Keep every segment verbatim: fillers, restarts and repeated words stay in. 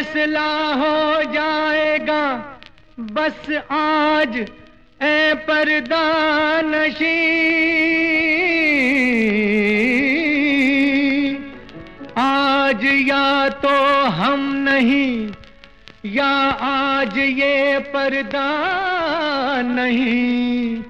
फैसला हो जाएगा बस आज ऐ पर्दा नशी। आज या तो हम नहीं या आज ये पर्दा नहीं।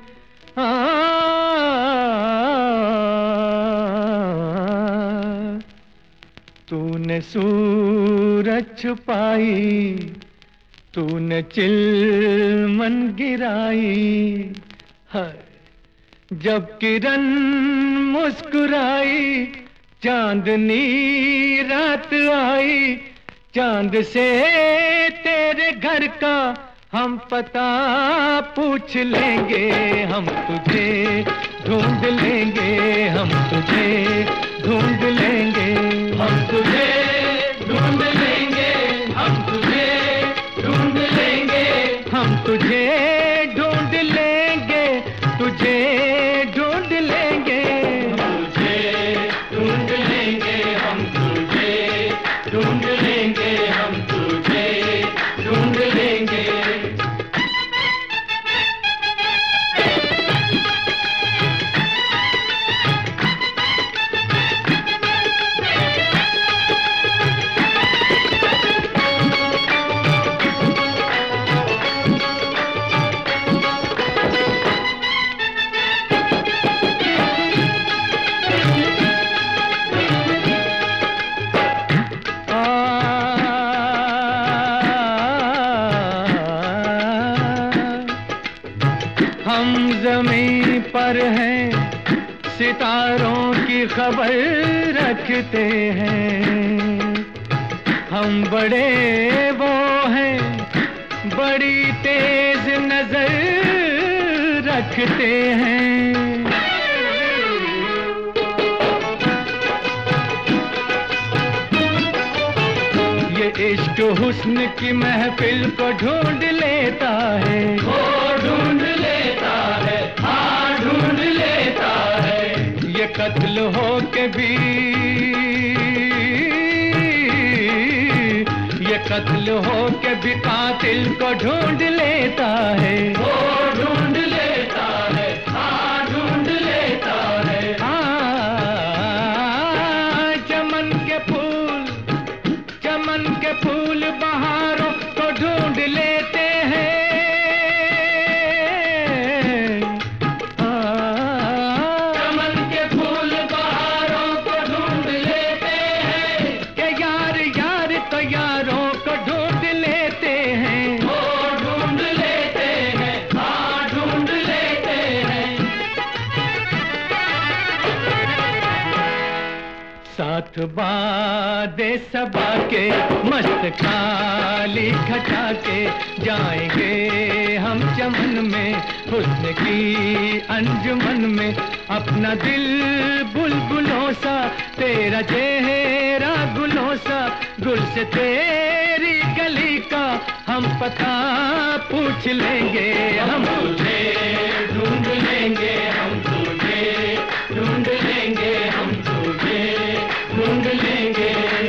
तूने सूरज छुपाई, तूने चिलमन गिराई, है जब किरण मुस्कुराई चांदनी रात आई। चांद से तेरे घर का हम पता पूछ लेंगे, हम तुझे ढूंढ लेंगे, हम तुझे ढूंढ लेंगे, हम तुझे ढूंढ लेंगे, हम तुझे ढूंढ लेंगे, हम तुझे ढूंढ लेंगे, तुझे ढूंढ लेंगे, तुझे ढूंढ लेंगे, हम तुझे ढूंढ लेंगे, हम तुझे ढूंढ लेंगे। हम ज़मीं पर हैं, सितारों की खबर रखते हैं। हम बड़े वो हैं, बड़ी तेज नजर रखते हैं। ये इश्क हुस्न की महफिल को ढूंढ लेता है, वो ढूंढ लेता है, हाँ ढूंढ लेता है। ये कत्ल हो के भी, ये कत्ल हो के भी कातिल को ढूंढ लेता है, वो ढूंढ लेता है, हाँ ढूंढ लेता है। हाँ चमन के फूल, चमन के फूल बहारों को ढूंढ लेते हैं। चमन के फूल बहारों को ढूंढ लेते हैं कि यार यार तो यारों को ढूंढ लेते हैं, वो ढूंढ लेते हैं, हाँ ढूंढ लेते हैं। साथ बादे सबा के मस्त खाली खटा के जाएंगे हम चमन में, हुस्न की अंजुमन में। अपना दिल बुलबुलों सा, तेरा चेहरा गुलों सा, गुल से तेरी गली का हम पता पूछ लेंगे। हम तुझे ढूंढ लेंगे, हम तुझे ढूंढ लेंगे, हम तुझे ढूंढ लेंगे।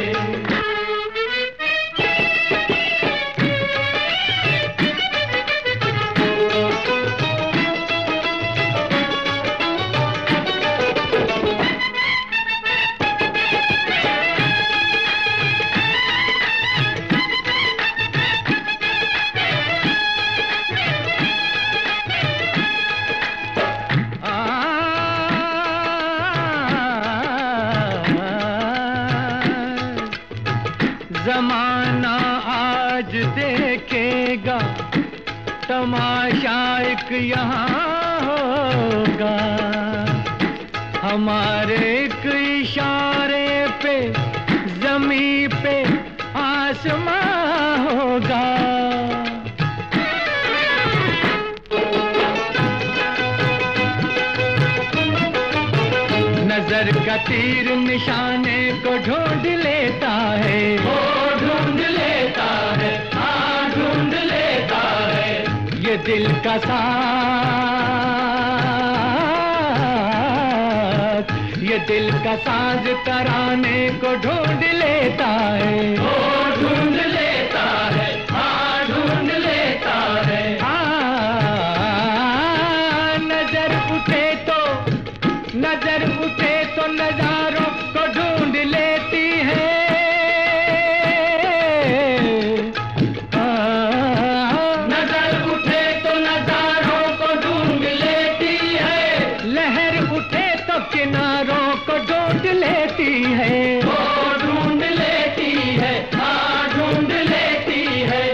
जमाना आज देखेगा तमाशा एक यहाँ होगा, हमारे एक इशारे पे जमीन पे आसमां होगा। नजर का तीर निशाने को ढूंढ लेता है, वो ढूंढ लेता है, हाँ ढूंढ लेता है। ये दिल का साज, ये दिल का साज तराने को ढूंढ लेता है, वो ढूंढ लेता है। है, वो ढूंढ लेती है, हाँ ढूंढ लेती है।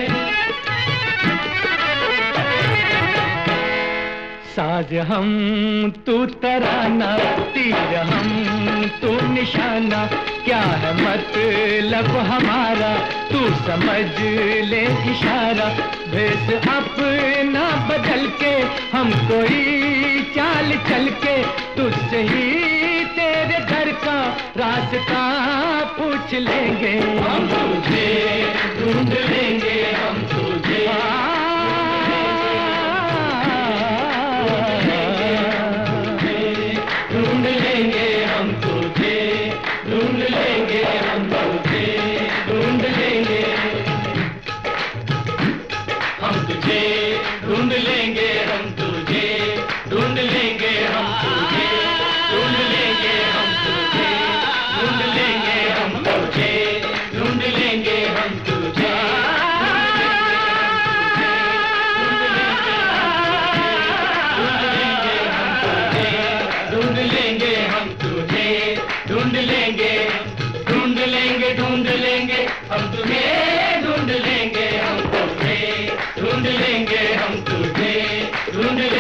साज हम तू तराना, तीर हम तू निशाना, क्या है मतलब हमारा तू समझ ले इशारा। भेष अपना बदल के हम कोई चाल चल के तुझसे ही तेरे घर का रास्ता पूछ लेंगे। हम तुझे ढूंढ लेंगे, हम तुझे ढूंढ लेंगे, हम तुझे ढूंढ लेंगे, हम तुझे ढूंढ लेंगे, हम तुझे ढूंढ लेंगे, हम तुझे ढूंढ लेंगे, हम तुझे ढूंढ लेंगे, हम तुझे ढूंढ लेंगे, हम तुझे ढूंढ लेंगे, हम तुझे ढूंढ लेंगे, हम तुझे ढूंढ लेंगे, ढूंढ लेंगे, ढूंढ लेंगे, हम तुम्हें ढूंढ लेंगे, हम तुझे ढूंढ लेंगे, हम तुझे ढूंढ लेंगे।